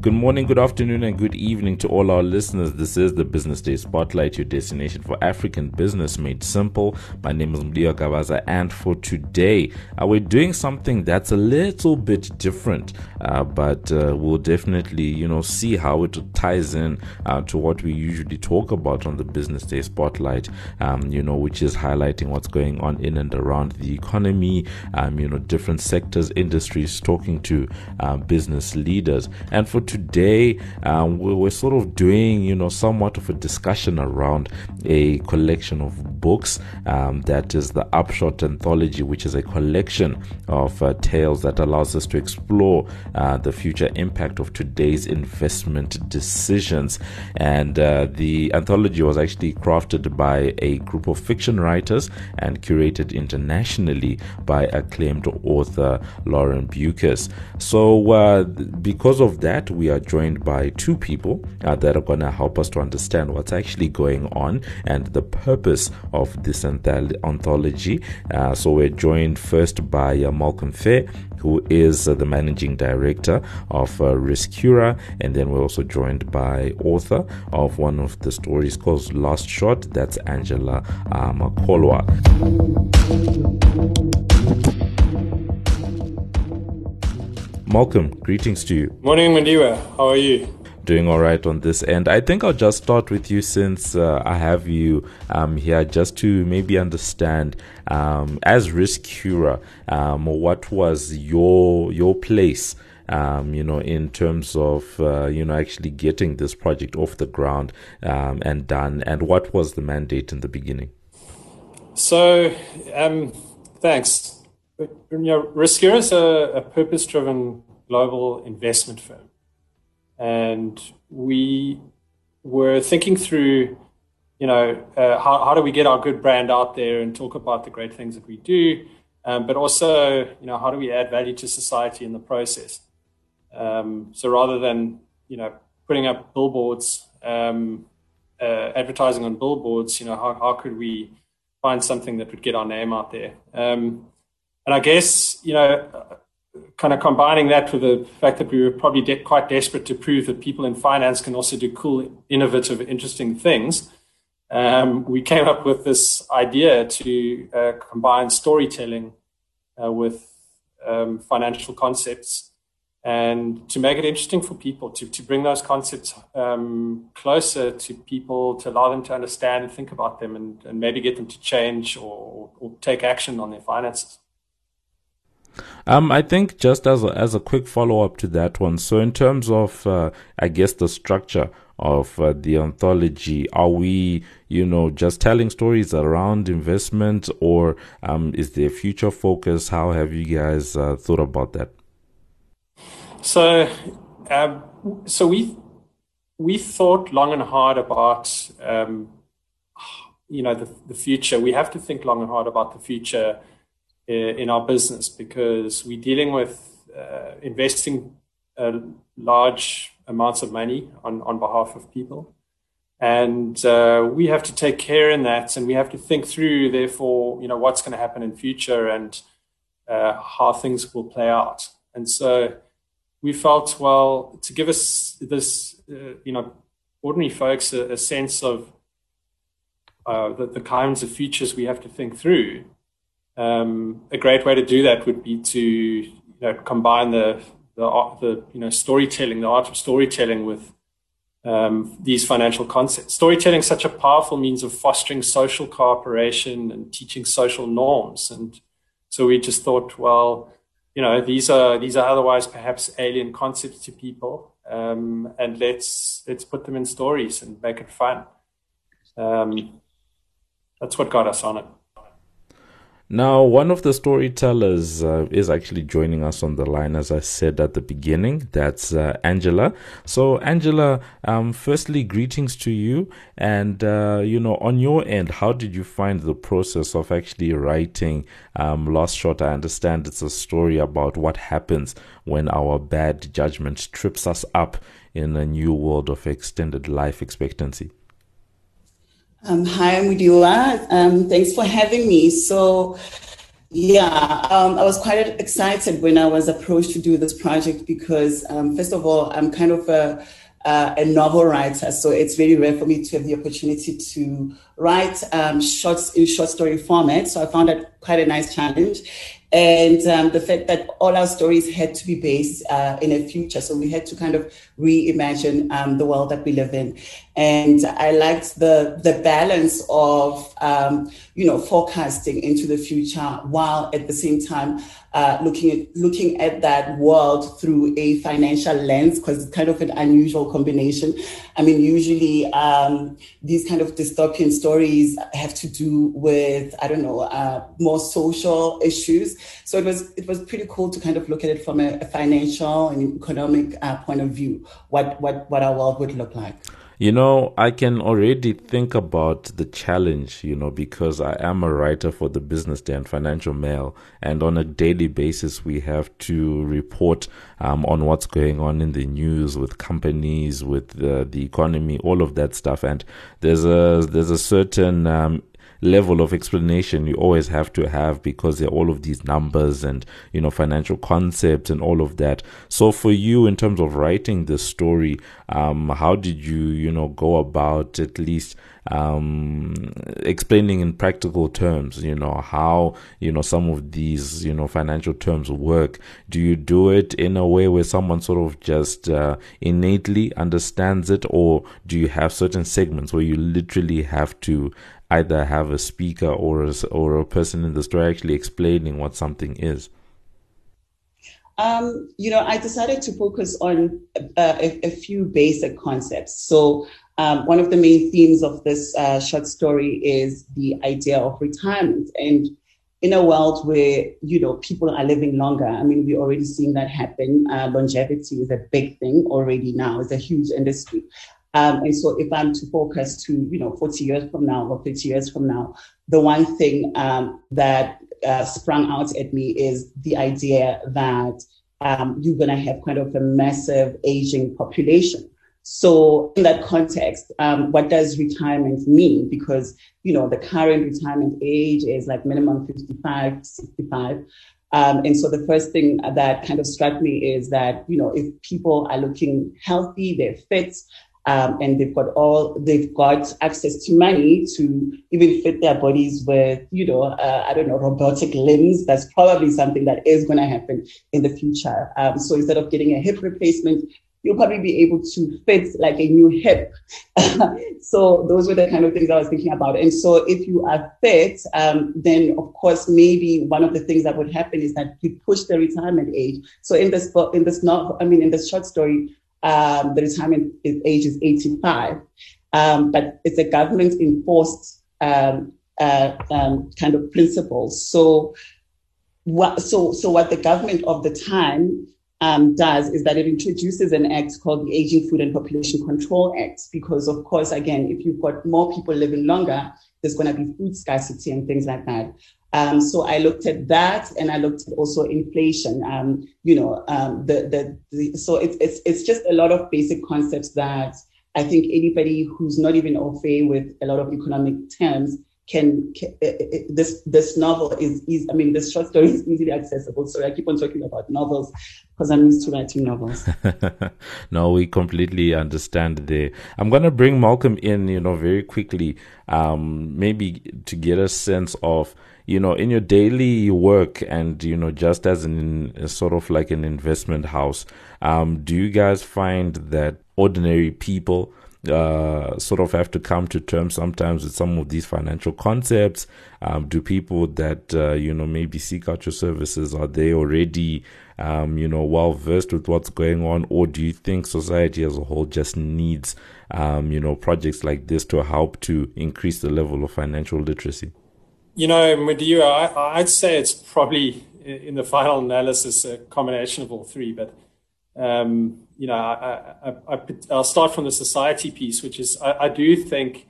Good morning, good afternoon, and good evening to all our listeners. This is the Business Day Spotlight, your destination for African business made simple. My name is Mlio Gabaza, and for today, we're doing something that's a little bit different, but we'll definitely, see how it ties in to what we usually talk about on the Business Day Spotlight, which is highlighting what's going on in and around the economy, different sectors, industries, talking to business leaders. And for today, we're sort of doing, somewhat of a discussion around a collection of books that is the Upshot Anthology, which is a collection of tales that allows us to explore the future impact of today's investment decisions. And the anthology was actually crafted by a group of fiction writers and curated internationally by acclaimed author Lauren Bucas. So because of that, we are joined by two people that are going to help us to understand what's actually going on and the purpose of this anthology. So we're joined first by Malcolm Fair, who is the managing director of Riskura, and then we're also joined by author of one of the stories called Last Shot. That's Angela Makolwa. Malcolm, greetings to you. Morning, Mandiwa. How are you? Doing all right on this end. I think I'll just start with you since I have you here, just to maybe understand, as Riskura, what was your place, in terms of, actually getting this project off the ground and done, and what was the mandate in the beginning? So, thanks. Riskura is a purpose-driven global investment firm. And we were thinking through, how do we get our good brand out there and talk about the great things that we do, but also, how do we add value to society in the process? So rather than, putting up billboards, advertising on billboards, how could we find something that would get our name out there? And I guess, kind of combining that with the fact that we were probably quite desperate to prove that people in finance can also do cool, innovative, interesting things, we came up with this idea to combine storytelling with financial concepts and to make it interesting for people, to bring those concepts closer to people, to allow them to understand and think about them and maybe get them to change or take action on their finances. I think just as a quick follow-up to that one, so in terms of, I guess, the structure of the anthology, are we, just telling stories around investment, or is there future focus? How have you guys thought about that? So we thought long and hard about, the future. We have to think long and hard about the future in our business, because we're dealing with investing large amounts of money on behalf of people. And we have to take care in that, and we have to think through, therefore, what's going to happen in future and how things will play out. And so we felt, well, to give us this, ordinary folks a sense of the kinds of futures we have to think through, a great way to do that would be to combine the storytelling, the art of storytelling, with these financial concepts. Storytelling is such a powerful means of fostering social cooperation and teaching social norms. And so we just thought, well, these are otherwise perhaps alien concepts to people, and let's put them in stories and make it fun. That's what got us on it. Now, one of the storytellers is actually joining us on the line, as I said at the beginning. That's Angela. So, Angela, firstly, greetings to you. And, on your end, how did you find the process of actually writing Last Shot? I understand it's a story about what happens when our bad judgment trips us up in a new world of extended life expectancy. Hi, Mudiwa. Thanks for having me. So Yeah, I was quite excited when I was approached to do this project because, first of all, I'm kind of a novel writer, so it's very rare for me to have the opportunity to write shorts in short story format. So I found that quite a nice challenge. And the fact that all our stories had to be based in a future. So we had to kind of reimagine the world that we live in. And I liked the balance of, forecasting into the future while at the same time looking at that world through a financial lens, because it's kind of an unusual combination. I mean, usually these kind of dystopian stories have to do with, more social issues. So it was pretty cool to kind of look at it from a financial and economic point of view, what our world would look like. I can already think about the challenge, because I am a writer for the Business Day and Financial Mail. And on a daily basis, we have to report on what's going on in the news with companies, with the economy, all of that stuff. And there's a certain level of explanation you always have to have, because there are all of these numbers and financial concepts and all of that. So for you, in terms of writing this story, how did you go about at least explaining in practical terms how some of these financial terms work? Do you do it in a way where someone sort of just innately understands it, or do you have certain segments where you literally have to either have a speaker or a person in the story actually explaining what something is? I decided to focus on a few basic concepts. So one of the main themes of this short story is the idea of retirement. And in a world where, people are living longer, I mean, we're already seeing that happen. Longevity is a big thing already now. It's a huge industry. And so if I'm to focus to, 40 years from now or 50 years from now, the one thing that sprung out at me is the idea that you're going to have kind of a massive aging population. So in that context, what does retirement mean? Because, the current retirement age is like minimum 55, 65. And so the first thing that kind of struck me is that, if people are looking healthy, they're fit, and they've got access to money to even fit their bodies with, robotic limbs. That's probably something that is going to happen in the future. So instead of getting a hip replacement, you'll probably be able to fit like a new hip. So those were the kind of things I was thinking about. And so if you are fit, then of course, maybe one of the things that would happen is that you push the retirement age. So in this short story, the retirement age is 85, but it's a government enforced kind of principle. So what the government of the time does is that it introduces an act called the Aging Food and Population Control Act, because of course, again, if you've got more people living longer, there's going to be food scarcity and things like that. So I looked at that, and I looked at also inflation. So it's just a lot of basic concepts that I think anybody who's not even au fait with a lot of economic terms this novel is this short story is easily accessible. So I keep on talking about novels because I'm used to writing novels. No, we completely understand there. I'm going to bring Malcolm in, very quickly, maybe to get a sense of, in your daily work and, just as sort of like an investment house, do you guys find that ordinary people sort of have to come to terms sometimes with some of these financial concepts? Do people that, maybe seek out your services, are they already, well versed with what's going on? Or do you think society as a whole just needs, projects like this to help to increase the level of financial literacy? Mudiwa, I'd say it's probably in the final analysis a combination of all three. But I'll start from the society piece, which is I do think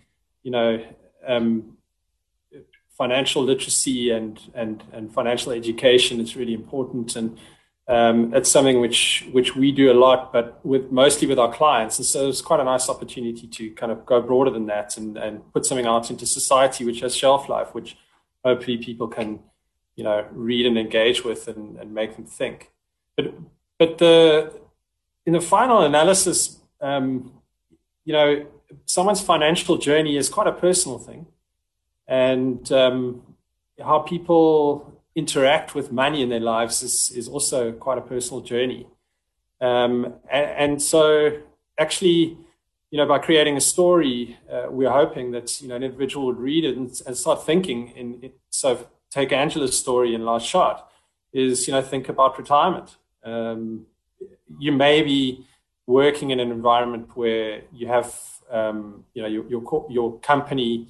financial literacy and financial education is really important, and it's something which we do a lot, but mostly with our clients. And so it's quite a nice opportunity to kind of go broader than that and put something out into society which has shelf life, which hopefully people can read and engage with and make them think. But in the final analysis, someone's financial journey is quite a personal thing, and how people interact with money in their lives is also quite a personal journey. And so actually, by creating a story, we're hoping that, an individual would read it and start thinking. So take Angela's story in Last Shot is, think about retirement. You may be working in an environment where you have, your company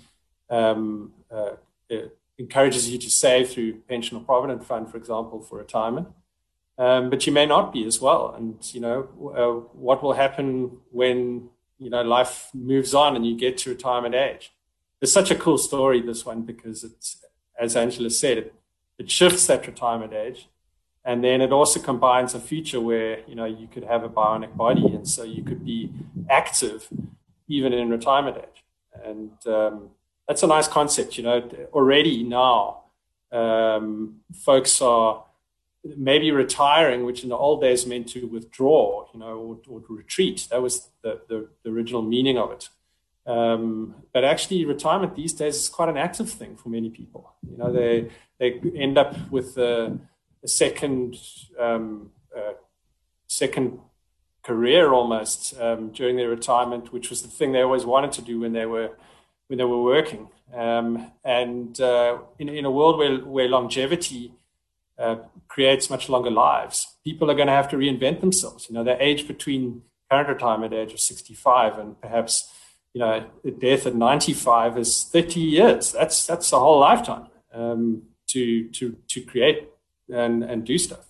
encourages you to save through pension or provident fund, for example, for retirement. But you may not be as well. And, what will happen when, life moves on and you get to retirement age? It's such a cool story, this one, because it's, as Angela said, it shifts that retirement age. And then it also combines a future where, you could have a bionic body. And so you could be active even in retirement age. And that's a nice concept, already now. Folks are maybe retiring, which in the old days meant to withdraw, or retreat. That was the original meaning of it. But actually, retirement these days is quite an active thing for many people. They end up with a second career almost during their retirement, which was the thing they always wanted to do when they were working. And in a world where longevity creates much longer lives, people are going to have to reinvent themselves. The age between current retirement age of 65 and perhaps death at 95 is 30 years. That's a whole lifetime to create and do stuff.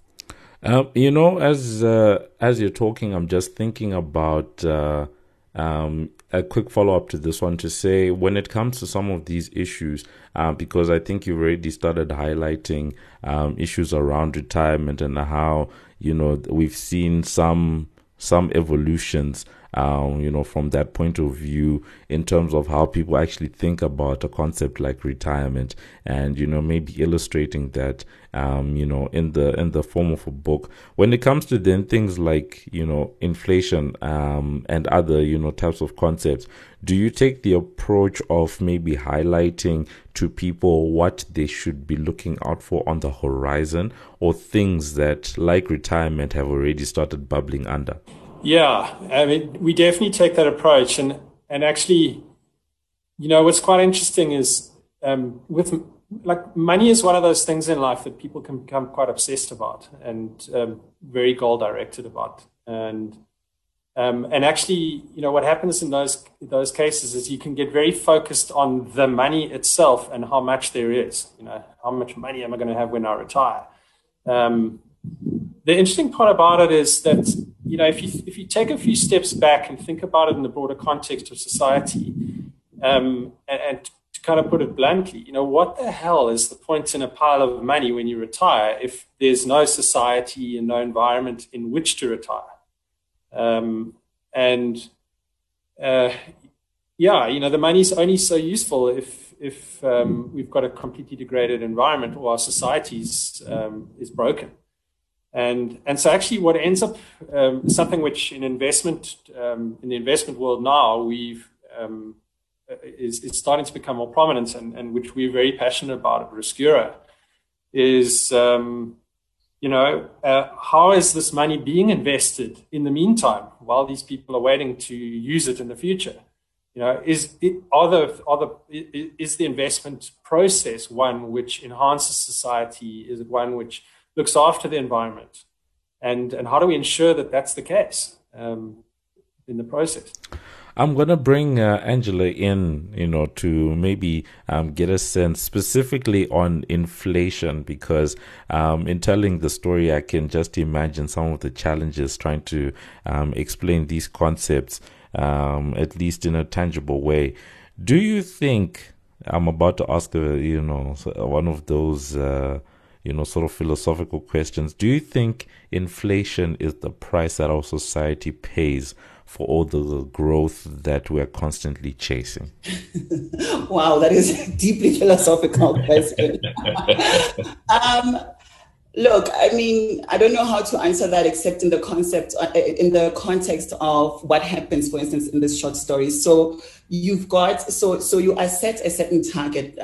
As you're talking, I'm just thinking about a quick follow-up to this one to say, when it comes to some of these issues, because I think you've already started highlighting issues around retirement and how, we've seen some evolutions, from that point of view in terms of how people actually think about a concept like retirement, and, maybe illustrating that, in the form of a book. When it comes to then things like, inflation, and other, types of concepts, do you take the approach of maybe highlighting to people what they should be looking out for on the horizon, or things that, like retirement, have already started bubbling under? Yeah, I mean, we definitely take that approach. And actually, what's quite interesting is money is one of those things in life that people can become quite obsessed about and very goal-directed about. And actually, what happens in those cases is you can get very focused on the money itself and how much there is. How much money am I going to have when I retire? The interesting part about it is that, if you take a few steps back and think about it in the broader context of society, and to kind of put it bluntly, what the hell is the point in a pile of money when you retire if there's no society and no environment in which to retire? The money's only so useful if we've got a completely degraded environment or our society is broken. And so actually what ends up something which in the investment world now is starting to become more prominent and which we're very passionate about at Riskura is, how is this money being invested in the meantime while these people are waiting to use it in the future? Is the investment process one which enhances society? Is it one which looks after the environment, and how do we ensure that that's the case in the process? I'm going to bring Angela in, to maybe get a sense specifically on inflation, because in telling the story, I can just imagine some of the challenges trying to explain these concepts, at least in a tangible way. Do you think, I'm about to ask, one of those sort of philosophical questions. Do you think inflation is the price that our society pays for all the growth that we're constantly chasing? Wow, that is a deeply philosophical question. Look, I mean, I don't know how to answer that except in the context of what happens, for instance, in this short story. So you've got, so you are set a certain target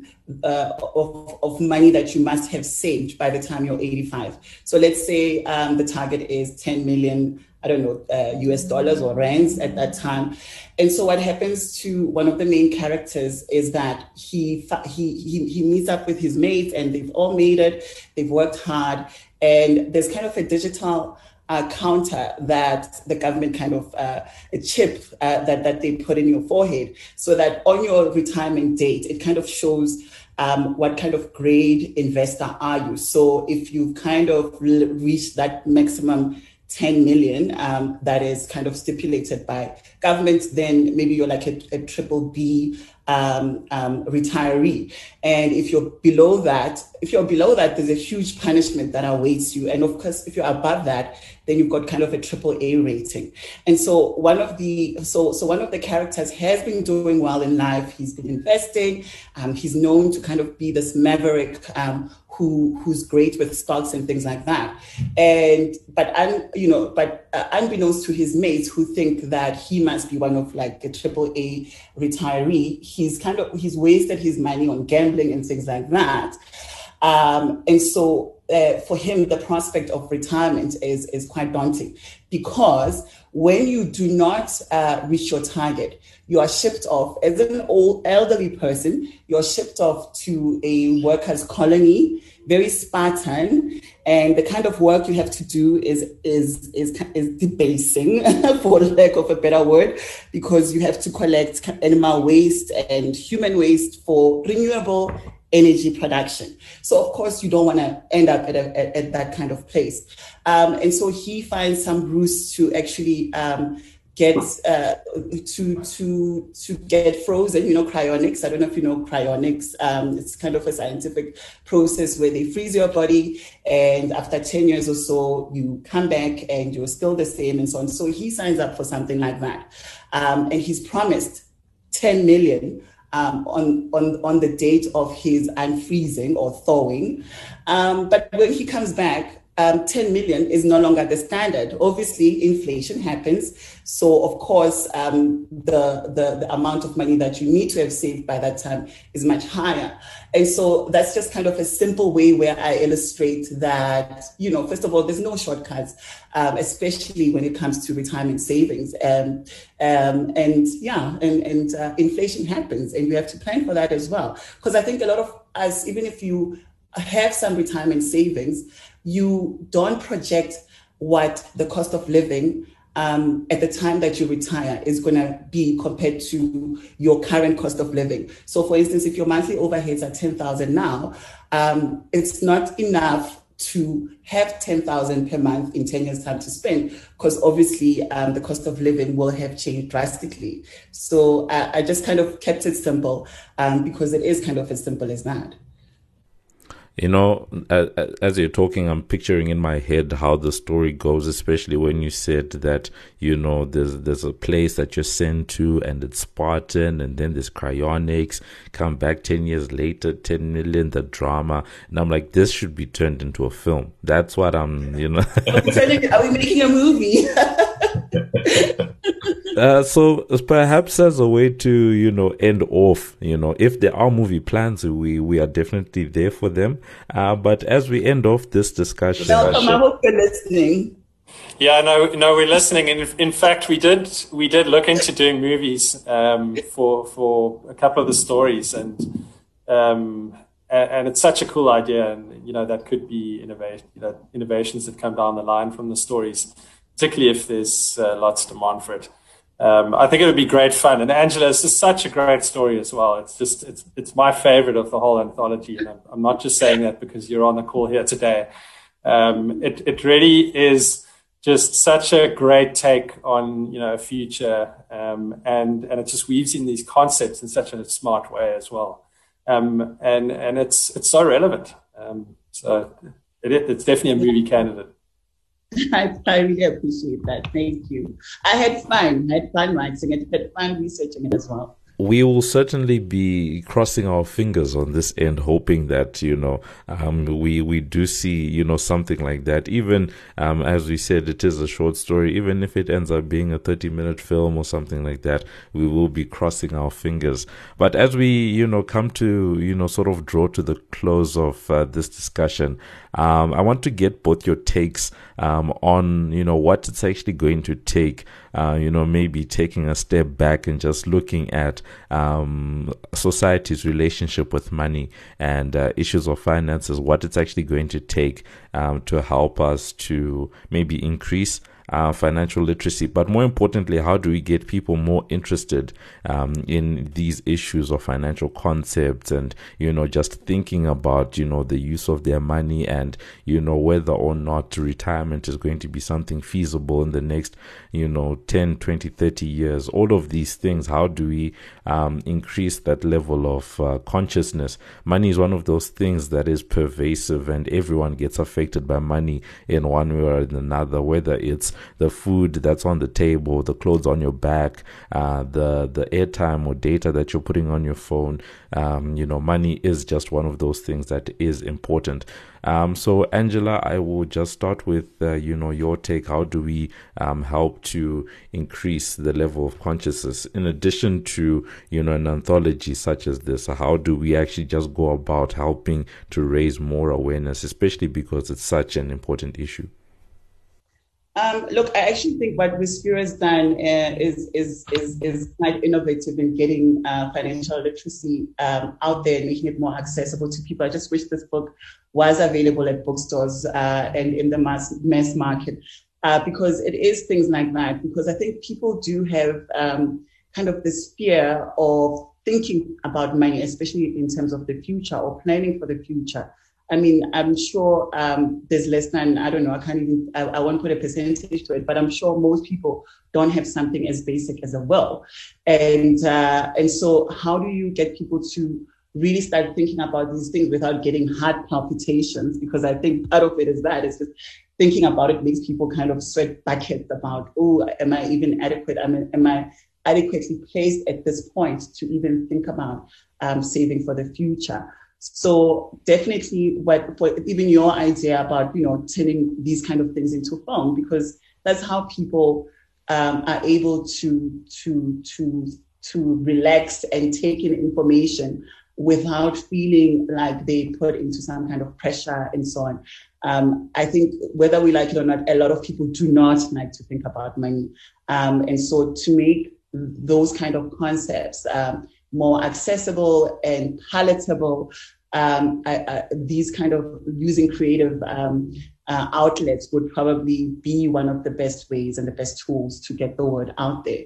of money that you must have saved by the time you're 85. So let's say the target is 10 million, I don't know, US dollars or rands at that time. And so what happens to one of the main characters is that he meets up with his mates, and they've all made it, they've worked hard, and there's kind of a digital counter that the government kind of, a chip that they put in your forehead, so that on your retirement date, it kind of shows what kind of grade investor are you. So if you've kind of reached that maximum 10 million that is kind of stipulated by government, then maybe you're like a triple B retiree. And if you're below that, there's a huge punishment that awaits you. And of course, if you're above that, then you've got kind of a triple A rating. And so one of the characters has been doing well in life. He's been investing. He's known to kind of be this maverick who's great with stocks and things like that. But unbeknownst to his mates who think that he must be one of like a triple A retiree, he's wasted his money on gambling and things like that. And so for him, the prospect of retirement is quite daunting, because when you do not reach your target, you are shipped off as an old elderly person. You're shipped off to a workers' colony, very Spartan, and the kind of work you have to do is debasing, for lack of a better word, because you have to collect animal waste and human waste for renewable energy production. So of course you don't want to end up at that kind of place. And so he finds some routes to actually get to get frozen, cryonics. I don't know if you know cryonics. It's kind of a scientific process where they freeze your body, and after 10 years or so, you come back and you're still the same, and so on. So he signs up for something like that. And he's promised 10 million on the date of his unfreezing or thawing. But when he comes back, 10 million is no longer the standard. Obviously, inflation happens. So, of course, the amount of money that you need to have saved by that time is much higher. And so that's just kind of a simple way where I illustrate that, first of all, there's no shortcuts, especially when it comes to retirement savings. Inflation happens, and you have to plan for that as well. Because I think a lot of us, even if you have some retirement savings, you don't project what the cost of living at the time that you retire is going to be compared to your current cost of living. So for instance, if your monthly overheads are 10,000 now, it's not enough to have 10,000 per month in 10 years time to spend, because obviously the cost of living will have changed drastically. So I just kind of kept it simple because it is kind of as simple as that. As you're talking, I'm picturing in my head how the story goes, especially when you said that, there's a place that you're sent to and it's Spartan, and then there's cryonics, come back 10 years later, 10 million, the drama. And I'm like, this should be turned into a film. That's what I'm. Are we making a movie? So perhaps as a way to, end off, if there are movie plans, we are definitely there for them. But as we end off this discussion, Welcome, I hope you're listening. Yeah, no, we're listening. And in fact, we did look into doing movies for a couple of the stories, and it's such a cool idea, and that could be innovations that come down the line from the stories, particularly if there's lots of demand for it. I think it would be great fun. And Angela, it's just such a great story as well. It's my favorite of the whole anthology. And I'm not just saying that because you're on the call here today. It really is just such a great take on, a future. And it just weaves in these concepts in such a smart way as well. And it's so relevant. So it's definitely a movie candidate. I really appreciate that. Thank you. I had fun. I had fun writing it. I had fun researching it as well. We will certainly be crossing our fingers on this end, hoping that, we do see, something like that. Even, as we said, it is a short story. Even if it ends up being a 30-minute film or something like that, we will be crossing our fingers. But as we, come to, sort of draw to the close of this discussion, I want to get both your takes on, what it's actually going to take, maybe taking a step back and just looking at society's relationship with money and issues of finances, what it's actually going to take to help us to maybe increase financial literacy, but more importantly, how do we get people more interested in these issues of financial concepts and, just thinking about, the use of their money and, whether or not retirement is going to be something feasible in the next, 10, 20, 30 years. All of these things, how do we increase that level of consciousness? Money is one of those things that is pervasive and everyone gets affected by money in one way or another, whether it's the food that's on the table, the clothes on your back, the airtime or data that you're putting on your phone. Money is just one of those things that is important. So Angela, I will just start with, your take. How do we help to increase the level of consciousness in addition to, an anthology such as this? How do we actually just go about helping to raise more awareness, especially because it's such an important issue? Look, I actually think what Respiro has done is quite innovative in getting financial literacy out there and making it more accessible to people. I just wish this book was available at bookstores and in the mass market because it is things like that. Because I think people do have kind of this fear of thinking about money, especially in terms of the future or planning for the future. I mean, I'm sure there's less than, I don't know, I won't put a percentage to it, but I'm sure most people don't have something as basic as a will. And so how do you get people to really start thinking about these things without getting heart palpitations? Because I think part of it is that it's just thinking about it makes people kind of sweat buckets about, oh, am I even adequate? Am I adequately placed at this point to even think about saving for the future? So definitely even your idea about, turning these kind of things into film, because that's how people are able to relax and take in information without feeling like they put into some kind of pressure and so on. I think whether we like it or not, a lot of people do not like to think about money. And so to make those kind of concepts more accessible and palatable, these kind of using creative outlets would probably be one of the best ways and the best tools to get the word out there.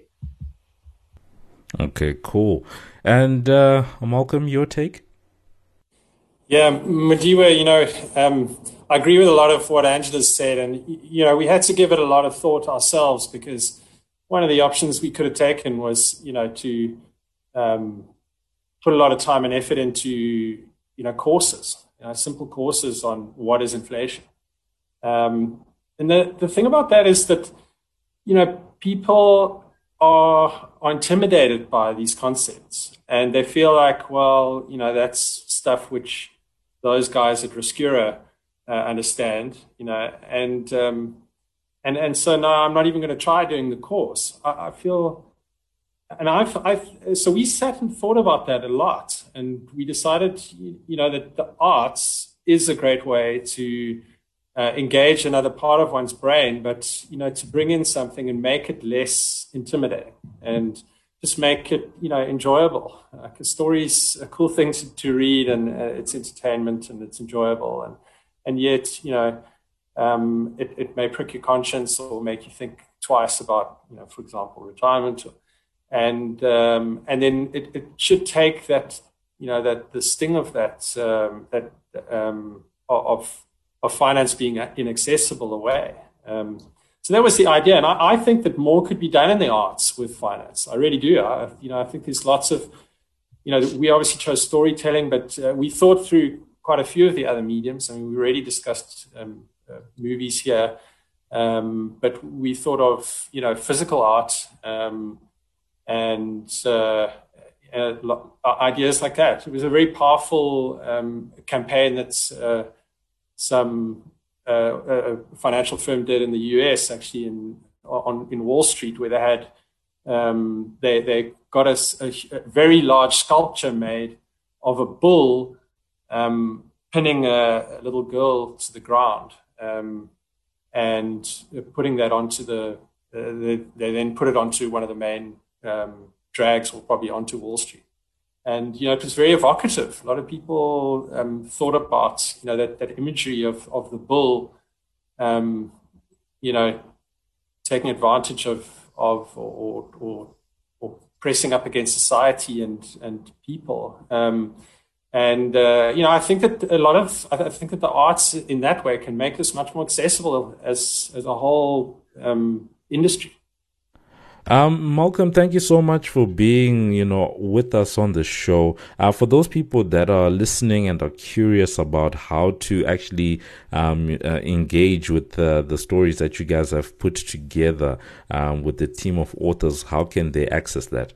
Okay, cool. And Malcolm, your take? Yeah, Madiba, I agree with a lot of what Angela said. And, we had to give it a lot of thought ourselves because one of the options we could have taken was, to put a lot of time and effort into, courses, simple courses on what is inflation. And the thing about that is that, people are intimidated by these concepts and they feel like, well, that's stuff which those guys at Respiro understand, and so now I'm not even going to try doing the course. I feel, and so we sat and thought about that a lot, and we decided, that the arts is a great way to engage another part of one's brain, but, to bring in something and make it less intimidating and just make it, enjoyable. Like a story's a cool thing to read, and it's entertainment and it's enjoyable, and yet, it may prick your conscience or make you think twice about, for example, retirement. And then it should take that, that the sting of that of finance being inaccessible away. So that was the idea, and I think that more could be done in the arts with finance. I really do. I think there's lots of, we obviously chose storytelling, but we thought through quite a few of the other mediums. I mean, we already discussed movies here, But we thought of, physical art and ideas like that. It was a very powerful campaign that's a financial firm did in the US, actually in Wall Street, where they had they got us a very large sculpture made of a bull pinning a little girl to the ground, and putting that onto they then put it onto one of the main drags, or probably onto Wall Street. And, it was very evocative. A lot of people thought about, that imagery of the bull, taking advantage of or pressing up against society and people. I think that I think that the arts in that way can make this much more accessible as a whole industry. Malcolm, thank you so much for being, with us on the show. For those people that are listening and are curious about how to actually engage with the stories that you guys have put together with the team of authors, how can they access that?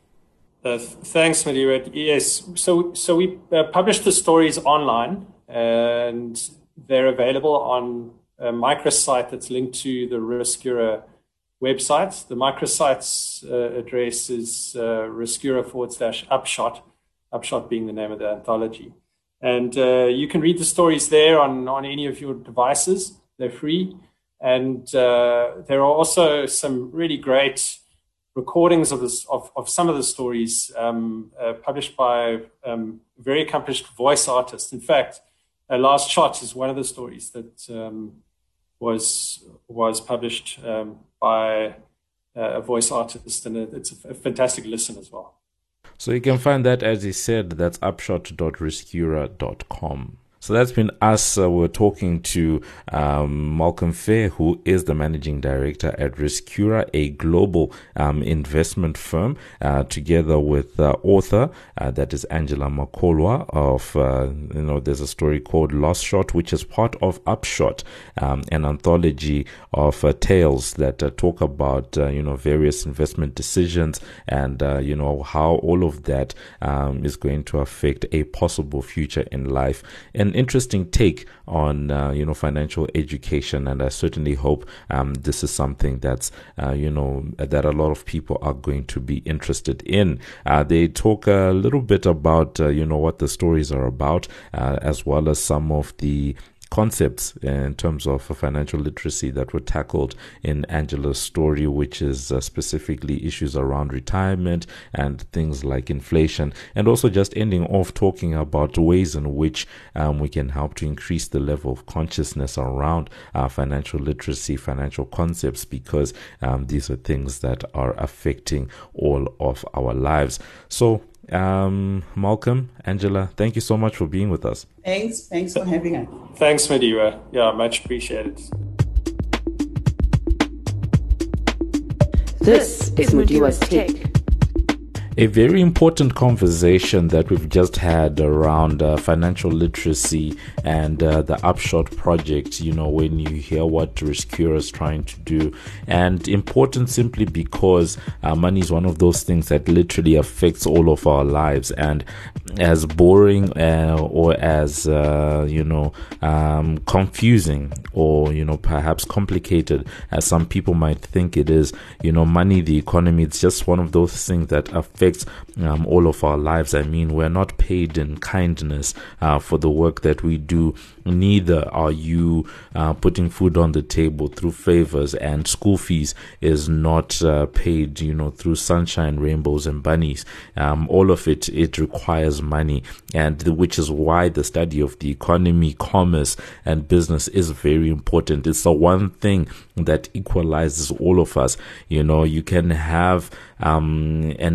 Thanks, Madiba. Yes, so we publish the stories online, and they're available on a microsite that's linked to the Rescura website. The microsite's address is Rescura/Upshot, Upshot being the name of the anthology. And you can read the stories there on any of your devices. They're free. And there are also some really great recordings of some of the stories published by very accomplished voice artists. In fact, Last Shot is one of the stories that was published by a voice artist, and it's a fantastic listen as well. So you can find that, as he said, that's upshot.rescura.com. So that's been us. We're talking to Malcolm Fair, who is the managing director at Rescura, a global investment firm, together with author that is Angela Makolwa of there's a story called Last Shot, which is part of Upshot, an anthology of tales that talk about various investment decisions and how all of that is going to affect a possible future in life. An interesting take on financial education, and I certainly hope this is something that's that a lot of people are going to be interested in. They talk a little bit about what the stories are about, as well as some of the concepts in terms of financial literacy that were tackled in Angela's story, which is specifically issues around retirement and things like inflation, and also just ending off talking about ways in which we can help to increase the level of consciousness around financial literacy, financial concepts, because these are things that are affecting all of our lives. So Malcolm, Angela, thank you so much for being with us. Thanks for having us. Thanks, Madiba. Yeah, much appreciated. This is Madiba's Take. A very important conversation that we've just had around financial literacy and the Upshot project, when you hear what Rescura is trying to do. And important simply because money is one of those things that literally affects all of our lives. And as boring or as, confusing or, perhaps complicated as some people might think it is, money, the economy, it's just one of those things that affects all of our lives. I mean, we're not paid in kindness for the work that we do. Neither are you putting food on the table through favors, and school fees is not paid, through sunshine, rainbows, and bunnies. All of it requires money, and which is why the study of the economy, commerce, and business is very important. It's the one thing that equalizes all of us. You can have an affinity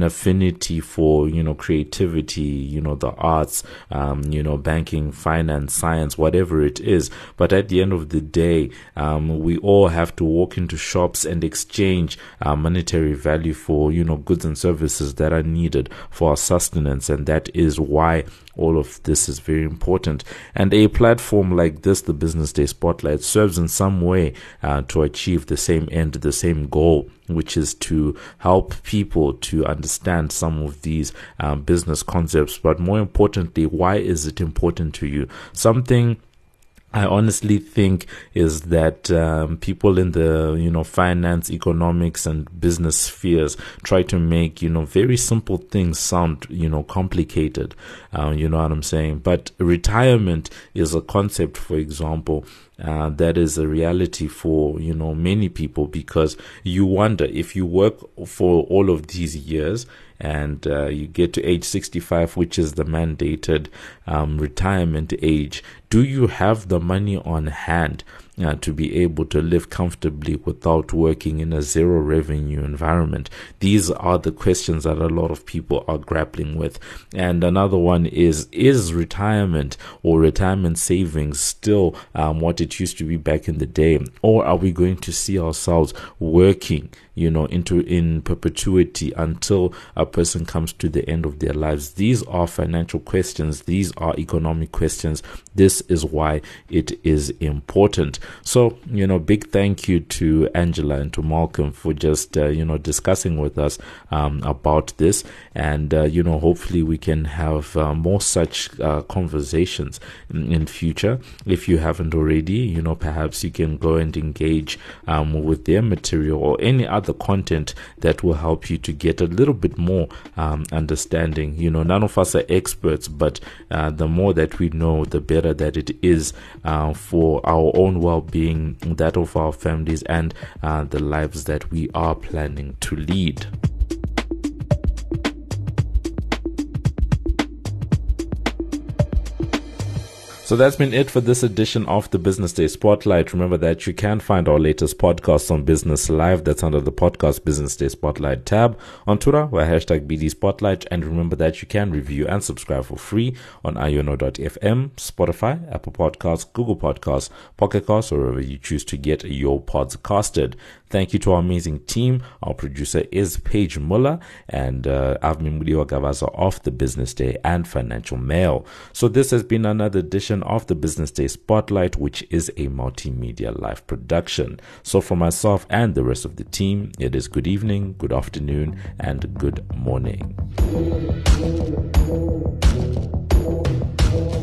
affinity for, creativity, the arts, banking, finance, science, whatever it is. But at the end of the day, we all have to walk into shops and exchange monetary value for, goods and services that are needed for our sustenance. And that is why all of this is very important. And a platform like this, the Business Day Spotlight, serves in some way to achieve the same end, the same goal, which is to help people to understand some of these business concepts. But more importantly, why is it important to you? Something I honestly think is that people in the finance, economics, and business spheres try to make very simple things sound complicated. You know what I'm saying? But retirement is a concept, for example, that is a reality for many people, because you wonder, if you work for all of these years and you get to age 65, which is the mandated retirement age, do you have the money on hand to be able to live comfortably without working in a zero revenue environment? These are the questions that a lot of people are grappling with. And another one is retirement or retirement savings still what it used to be back in the day? Or are we going to see ourselves working in perpetuity until a person comes to the end of their lives? These are financial questions. These are economic questions. This is why it is important. So, big thank you to Angela and to Malcolm for just, discussing with us about this. And, hopefully we can have more such conversations in future. If you haven't already, perhaps you can go and engage with their material or any other content that will help you to get a little bit more understanding. None of us are experts, but the more that we know, the better that it is for our own well-being, that of our families, and the lives that we are planning to lead. So that's been it for this edition of the Business Day Spotlight. Remember that you can find our latest podcasts on Business Live. That's under the podcast Business Day Spotlight tab. On Twitter, we're #BD Spotlight. And remember that you can review and subscribe for free on iono.fm, Spotify, Apple Podcasts, Google Podcasts, Pocket Casts, or wherever you choose to get your pods casted. Thank you to our amazing team. Our producer is Paige Muller, and I've been Mudiwa Gavaza of the Business Day and Financial Mail. So this has been another edition of the Business Day Spotlight, which is a multimedia live production. So for myself and the rest of the team, it is good evening, good afternoon, and good morning.